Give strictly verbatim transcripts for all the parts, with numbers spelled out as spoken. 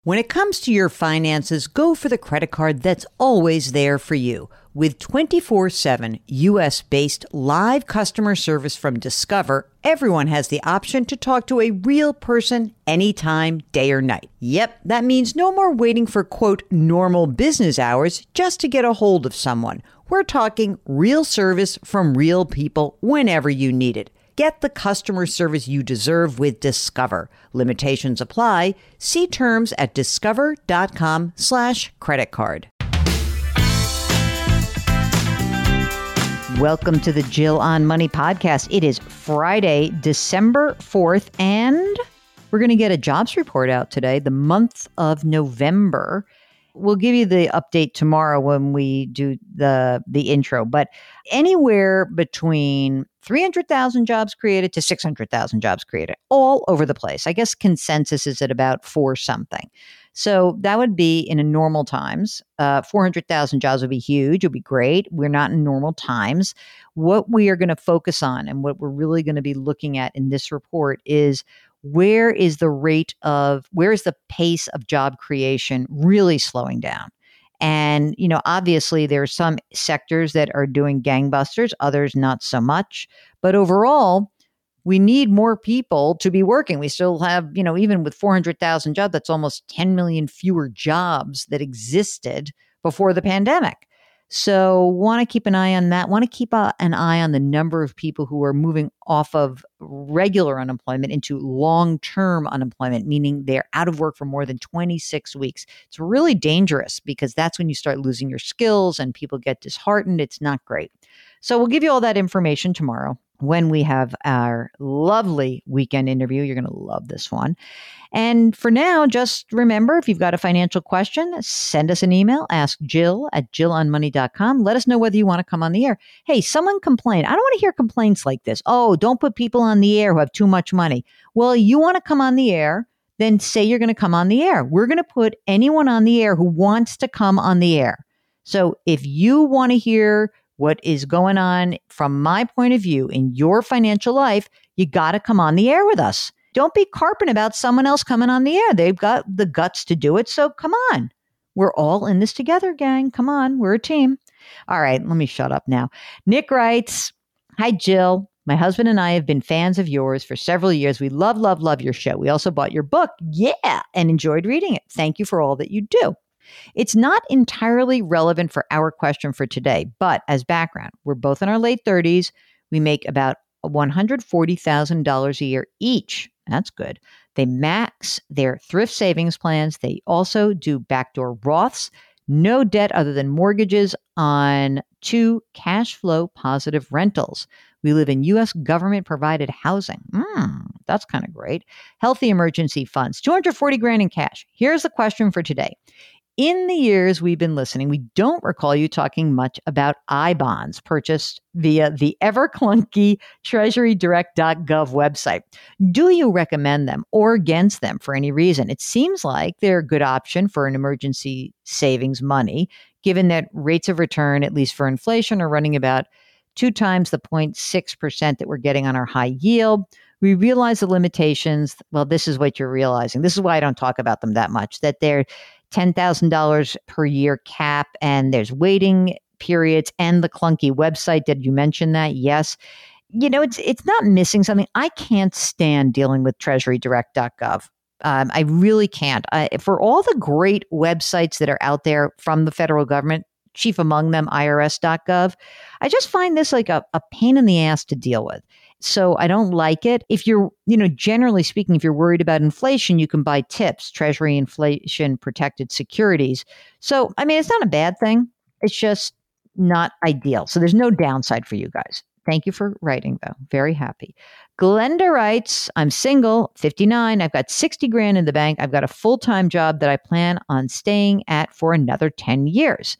When it comes to your finances, go for the credit card that's always there for you. With twenty-four seven U S-based live customer service from Discover, everyone has the option to talk to a real person anytime, day or night. Yep, that means no more waiting for, quote, normal business hours just to get a hold of someone. We're talking real service from real people whenever you need it. Get the customer service you deserve with Discover. Limitations apply. See terms at discover.com slash credit card. Welcome to the Jill on Money podcast. It is Friday, December fourth, and we're going to get a jobs report out today, the month of November. We'll give you the update tomorrow when we do the the intro, but anywhere between three hundred thousand jobs created to six hundred thousand jobs created, all over the place. I guess consensus is at about four something. So that would be in a normal times. Uh, four hundred thousand jobs would be huge. It would be great. We're not in normal times. What we are going to focus on and what we're really going to be looking at in this report is where is the rate of, where is the pace of job creation really slowing down? And, you know, obviously there are some sectors that are doing gangbusters, others not so much. But overall, we need more people to be working. We still have, you know, even with four hundred thousand jobs, that's almost ten million fewer jobs that existed before the pandemic. So want to keep an eye on that. Want to keep a, an eye on the number of people who are moving off of regular unemployment into long-term unemployment, meaning they're out of work for more than twenty-six weeks. It's really dangerous because that's when you start losing your skills and people get disheartened. It's not great. So we'll give you all that information tomorrow when we have our lovely weekend interview. You're going to love this one. And for now, just remember, if you've got a financial question, send us an email, ask Jill at jill on money dot com. Let us know whether you want to come on the air. Hey, someone complained. I don't want to hear complaints like this. Oh, don't put people on the air who have too much money. Well, you want to come on the air, then say you're going to come on the air. We're going to put anyone on the air who wants to come on the air. So if you want to hear what is going on from my point of view in your financial life, you got to come on the air with us. Don't be carping about someone else coming on the air. They've got the guts to do it. So come on. We're all in this together, gang. Come on. We're a team. All right. Let me shut up now. Nick writes, hi, Jill. My husband and I have been fans of yours for several years. We love, love, love your show. We also bought your book. Yeah. And enjoyed reading it. Thank you for all that you do. It's not entirely relevant for our question for today, but as background, we're both in our late thirties. We make about one hundred forty thousand dollars a year each. That's good. They max their thrift savings plans. They also do backdoor Roths, no debt other than mortgages on two cash flow positive rentals. We live in U S government provided housing. Mm, that's kind of great. Healthy emergency funds, two hundred forty grand in cash. Here's the question for today. In the years we've been listening, we don't recall you talking much about I bonds purchased via the ever clunky treasury direct dot gov website. Do you recommend them or against them for any reason? It seems like they're a good option for an emergency savings money, given that rates of return, at least for inflation, are running about two times the zero point six percent that we're getting on our high yield. We realize the limitations. Well, this is what you're realizing. This is why I don't talk about them that much, that they're ten thousand dollars per year cap, and there's waiting periods and the clunky website. Did you mention that? Yes. You know, it's it's not missing something. I can't stand dealing with treasury direct dot gov. Um, I really can't. I, for all the great websites that are out there from the federal government, chief among them I R S dot gov, I just find this like a, a pain in the ass to deal with. So I don't like it. If you're, you know, generally speaking, if you're worried about inflation, you can buy TIPS, Treasury Inflation Protected Securities. So, I mean, it's not a bad thing. It's just not ideal. So there's no downside for you guys. Thank you for writing, though. Very happy. Glenda writes, I'm single, fifty-nine. I've got sixty grand in the bank. I've got a full-time job that I plan on staying at for another ten years.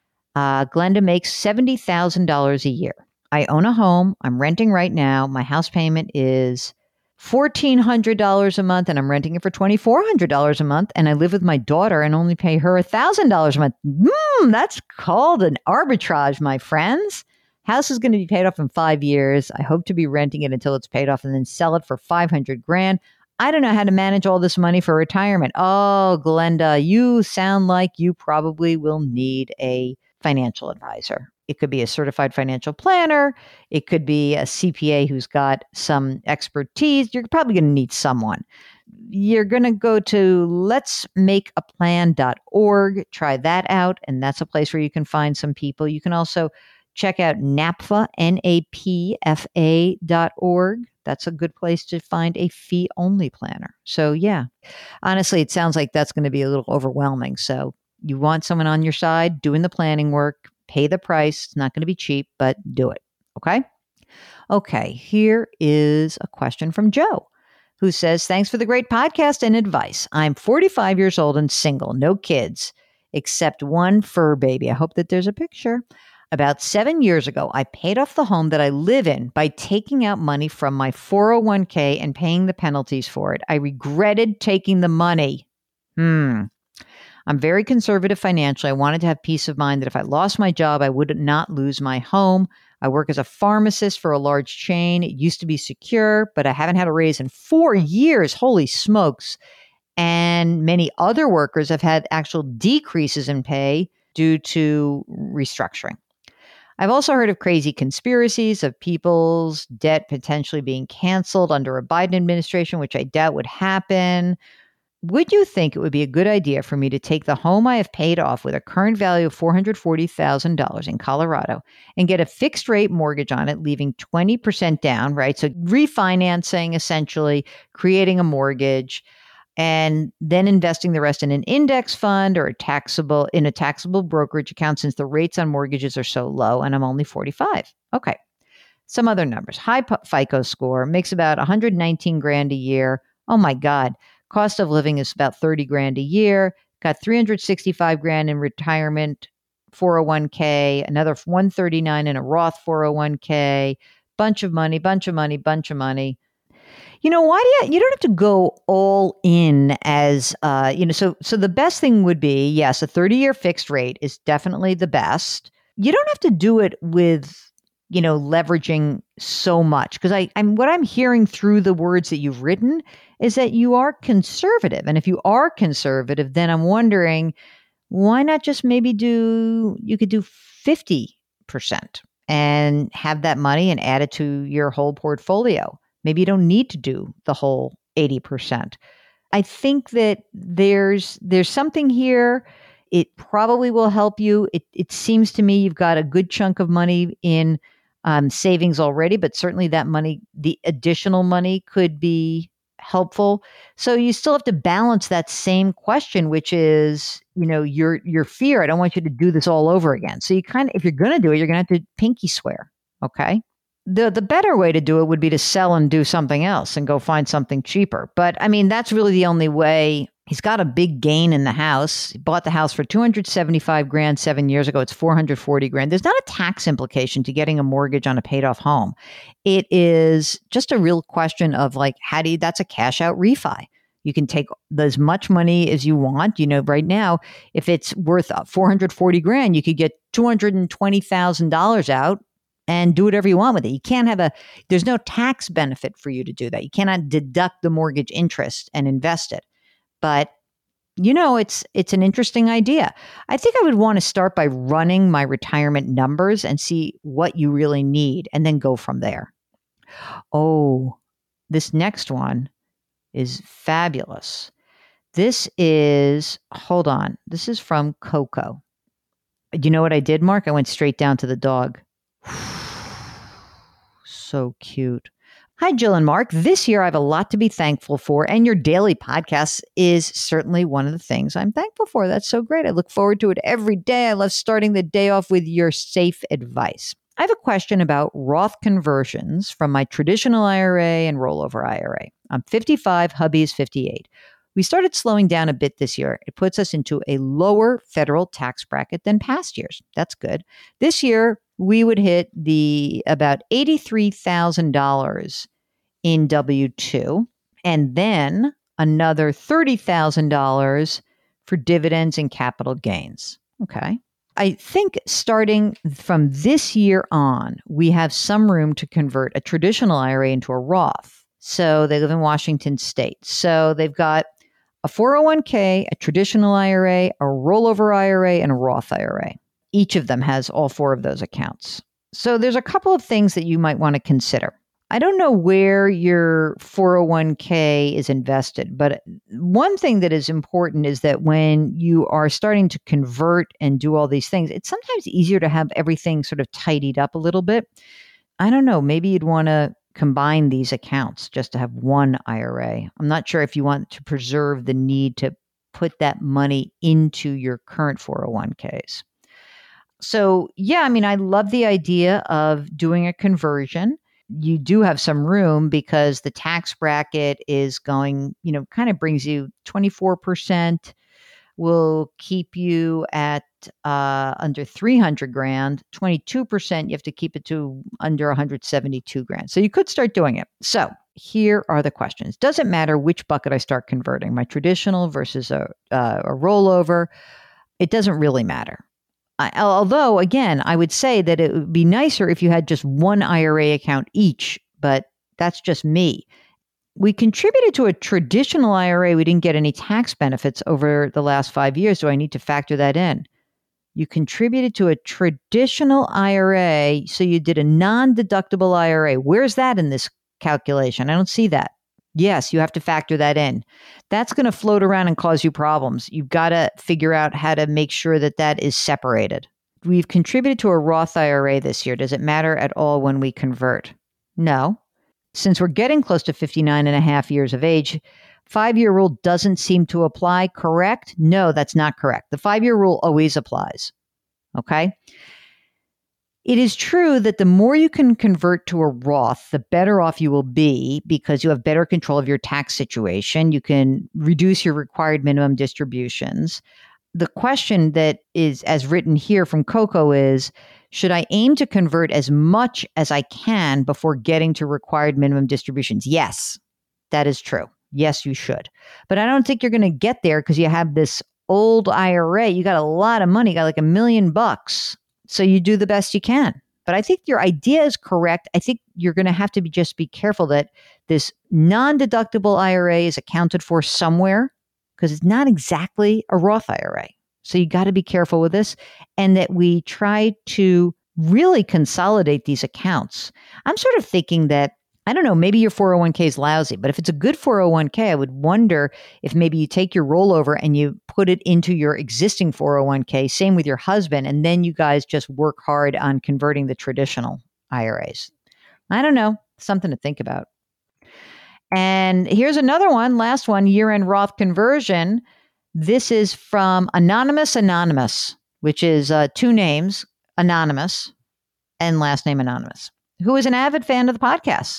Uh, Glenda makes seventy thousand dollars a year. I own a home. I'm renting right now. My house payment is fourteen hundred dollars a month, and I'm renting it for twenty-four hundred dollars a month. And I live with my daughter and only pay her one thousand dollars a month. Mm, that's called an arbitrage, my friends. House is going to be paid off in five years. I hope to be renting it until it's paid off and then sell it for five hundred grand. I don't know how to manage all this money for retirement. Oh, Glenda, you sound like you probably will need a financial advisor. It could be a certified financial planner. It could be a C P A who's got some expertise. You're probably going to need someone. You're going to go to lets make a plan dot org. Try that out. And that's a place where you can find some people. You can also check out NAPFA, N A P F A dot org. That's a good place to find a fee-only planner. So yeah, honestly, it sounds like that's going to be a little overwhelming. So you want someone on your side doing the planning work, pay the price. It's not going to be cheap, but do it. Okay? Okay, here is a question from Joe, who says, thanks for the great podcast and advice. I'm forty-five years old and single, no kids, except one fur baby. I hope that there's a picture. About seven years ago, I paid off the home that I live in by taking out money from my four oh one k and paying the penalties for it. I regretted taking the money. Hmm. I'm very conservative financially. I wanted to have peace of mind that if I lost my job, I would not lose my home. I work as a pharmacist for a large chain. It used to be secure, but I haven't had a raise in four years. Holy smokes. And many other workers have had actual decreases in pay due to restructuring. I've also heard of crazy conspiracies of people's debt potentially being canceled under a Biden administration, which I doubt would happen. Would you think it would be a good idea for me to take the home I have paid off with a current value of four hundred forty thousand dollars in Colorado and get a fixed rate mortgage on it, leaving twenty percent down, right? So refinancing, essentially creating a mortgage, and then investing the rest in an index fund or a taxable in a taxable brokerage account, since the rates on mortgages are so low and I'm only forty-five. Okay. Some other numbers. High FICO score, makes about one hundred nineteen grand a year. Oh my God. Cost of living is about thirty grand a year. Got three hundred sixty-five grand in retirement, four oh one k, another one hundred thirty-nine in a Roth four oh one k, bunch of money, bunch of money, bunch of money. You know, why do you, you don't have to go all in as, uh, you know, so, so the best thing would be, yes, a thirty year fixed rate is definitely the best. You don't have to do it with, you know, leveraging so much. Cause I, I'm, what I'm hearing through the words that you've written is that you are conservative. And if you are conservative, then I'm wondering, why not just maybe do, you could do fifty percent and have that money and add it to your whole portfolio. Maybe you don't need to do the whole eighty percent. I think that there's there's something here. It probably will help you. It it seems to me you've got a good chunk of money in um, savings already, but certainly that money, the additional money, could be helpful. So you still have to balance that same question, which is, you know, your your fear. I don't want you to do this all over again. So you kind of, if you're going to do it, you're going to have to pinky swear. Okay. The the better way to do it would be to sell and do something else and go find something cheaper. But I mean, that's really the only way. He's got a big gain in the house. He bought the house for two hundred seventy-five grand seven years ago. It's four hundred forty grand. There's not a tax implication to getting a mortgage on a paid off home. It is just a real question of like, how do you, that's a cash out refi. You can take as much money as you want. You know, right now, if it's worth four hundred forty grand, you could get two hundred twenty thousand dollars out and do whatever you want with it. You can't have a, there's no tax benefit for you to do that. You cannot deduct the mortgage interest and invest it. But, you know, it's it's an interesting idea. I think I would want to start by running my retirement numbers and see what you really need and then go from there. Oh, this next one is fabulous. This is, hold on, this is from Coco. Do you know what I did, Mark? I went straight down to the dog. So cute. Hi, Jill and Mark. This year, I have a lot to be thankful for, and your daily podcast is certainly one of the things I'm thankful for. That's so great. I look forward to it every day. I love starting the day off with your safe advice. I have a question about Roth conversions from my traditional I R A and rollover I R A. I'm fifty-five, hubby is fifty-eight. We started slowing down a bit this year. It puts us into a lower federal tax bracket than past years. That's good. This year, we would hit the about eighty-three thousand dollars in W two, and then another thirty thousand dollars for dividends and capital gains. Okay. I think starting from this year on, we have some room to convert a traditional I R A into a Roth. So they live in Washington State. So they've got a four oh one k, a traditional I R A, a rollover I R A, and a Roth I R A. Each of them has all four of those accounts. So there's a couple of things that you might want to consider. I don't know where your four oh one k is invested, but one thing that is important is that when you are starting to convert and do all these things, it's sometimes easier to have everything sort of tidied up a little bit. I don't know, maybe you'd want to combine these accounts just to have one I R A. I'm not sure if you want to preserve the need to put that money into your current four oh one k's. So, yeah, I mean, I love the idea of doing a conversion. You do have some room because the tax bracket is going, you know, kind of brings you twenty-four percent, will keep you at uh, under three hundred grand, twenty-two percent, you have to keep it to under one hundred seventy-two grand. So you could start doing it. So here are the questions. Does it matter which bucket I start converting, my traditional versus a, uh, a rollover? It doesn't really matter. I, although, again, I would say that it would be nicer if you had just one I R A account each, but that's just me. We contributed to a traditional I R A. We didn't get any tax benefits over the last five years. Do I need to factor that in? You contributed to a traditional I R A, so you did a non-deductible I R A. Where's that in this calculation? I don't see that. Yes, you have to factor that in. That's going to float around and cause you problems. You've got to figure out how to make sure that that is separated. We've contributed to a Roth I R A this year. Does it matter at all when we convert? No. Since we're getting close to fifty-nine and a half years of age, five-year rule doesn't seem to apply, correct? No, that's not correct. The five-year rule always applies. Okay? It is true that the more you can convert to a Roth, the better off you will be because you have better control of your tax situation. You can reduce your required minimum distributions. The question that is as written here from Coco is, should I aim to convert as much as I can before getting to required minimum distributions? Yes, that is true. Yes, you should. But I don't think you're going to get there because you have this old I R A. You got a lot of money, you got like a million bucks. So you do the best you can. But I think your idea is correct. I think you're going to have to be just be careful that this non-deductible I R A is accounted for somewhere because it's not exactly a Roth I R A. So you got to be careful with this and that we try to really consolidate these accounts. I'm sort of thinking that, I don't know, maybe your four oh one k is lousy, but if it's a good four oh one k, I would wonder if maybe you take your rollover and you put it into your existing four oh one k, same with your husband, and then you guys just work hard on converting the traditional I R As. I don't know, something to think about. And here's another one, last one, year-end Roth conversion. This is from Anonymous Anonymous, which is uh, two names, Anonymous and last name Anonymous, who is an avid fan of the podcast.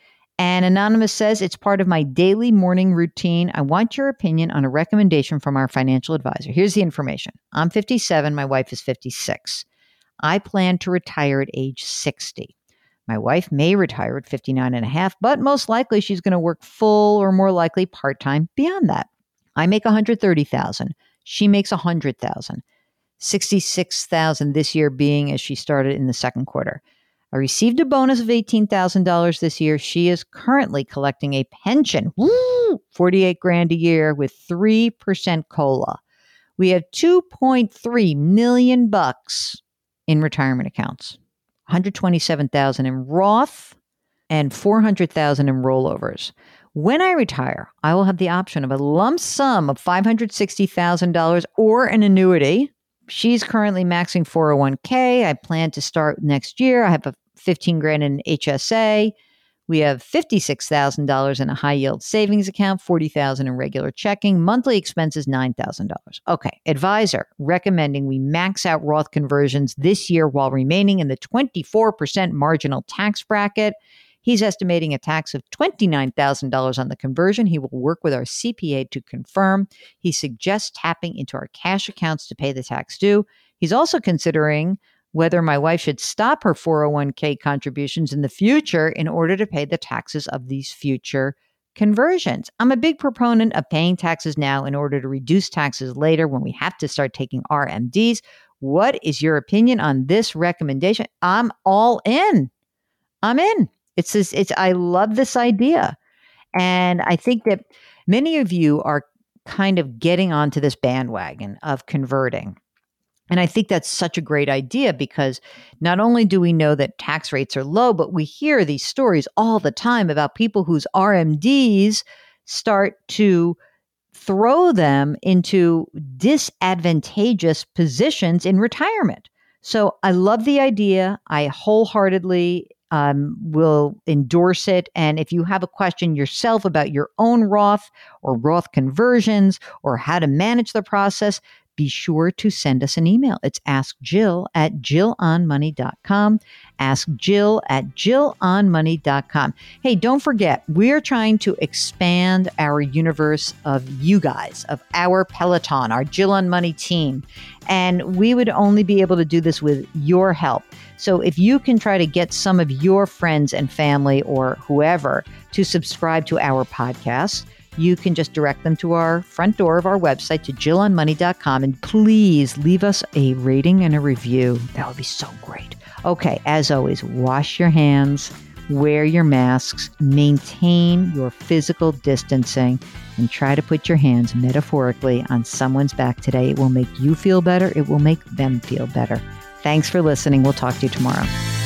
And Anonymous says, it's part of my daily morning routine. I want your opinion on a recommendation from our financial advisor. Here's the information. I'm fifty-seven. My wife is fifty-six. I plan to retire at age sixty. My wife may retire at fifty-nine and a half, but most likely she's going to work full or more likely part-time beyond that. I make one hundred thirty thousand dollars. She makes one hundred thousand dollars. sixty-six thousand dollars this year being as she started in the second quarter. I received a bonus of eighteen thousand dollars this year. She is currently collecting a pension, woo, forty-eight grand a year with three percent COLA. We have two point three million bucks in retirement accounts, one hundred twenty-seven thousand in Roth and four hundred thousand in rollovers. When I retire, I will have the option of a lump sum of five hundred sixty thousand dollars or an annuity. She's currently maxing four oh one k. I plan to start next year. I have a fifteen grand in H S A. We have fifty-six thousand dollars in a high yield savings account, forty thousand dollars in regular checking. Monthly expenses, nine thousand dollars. Okay. Advisor recommending we max out Roth conversions this year while remaining in the twenty-four percent marginal tax bracket. He's estimating a tax of twenty-nine thousand dollars on the conversion. He will work with our C P A to confirm. He suggests tapping into our cash accounts to pay the tax due. He's also considering whether my wife should stop her four oh one k contributions in the future in order to pay the taxes of these future conversions. I'm a big proponent of paying taxes now in order to reduce taxes later when we have to start taking R M Ds. What is your opinion on this recommendation? I'm all in. I'm in. It's this, it's, I love this idea. And I think that many of you are kind of getting onto this bandwagon of converting. And I think that's such a great idea because not only do we know that tax rates are low, but we hear these stories all the time about people whose R M Ds start to throw them into disadvantageous positions in retirement. So I love the idea. I wholeheartedly um, will endorse it. And if you have a question yourself about your own Roth or Roth conversions or how to manage the process, be sure to send us an email. It's ask Jill at jill on money dot com. Ask Jill at jill on money dot com. Hey, don't forget, we're trying to expand our universe of you guys, of our Peloton, our Jill on Money team. And we would only be able to do this with your help. So if you can try to get some of your friends and family or whoever to subscribe to our podcast, you can just direct them to our front door of our website, to jill on money dot com, and please leave us a rating and a review. That would be so great. Okay, as always, wash your hands, wear your masks, maintain your physical distancing, and try to put your hands metaphorically on someone's back today. It will make you feel better. It will make them feel better. Thanks for listening. We'll talk to you tomorrow.